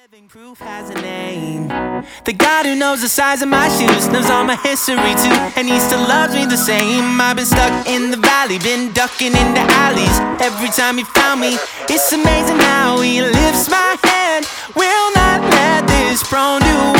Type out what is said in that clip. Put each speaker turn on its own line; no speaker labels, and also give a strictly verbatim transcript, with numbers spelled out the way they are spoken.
Living proof has a name. The God who knows the size of my shoes knows all my history too, and he still loves me the same. I've been stuck in the valley, been ducking into alleys. Every time he found me, it's amazing how he lifts my hand. Will not let this prone to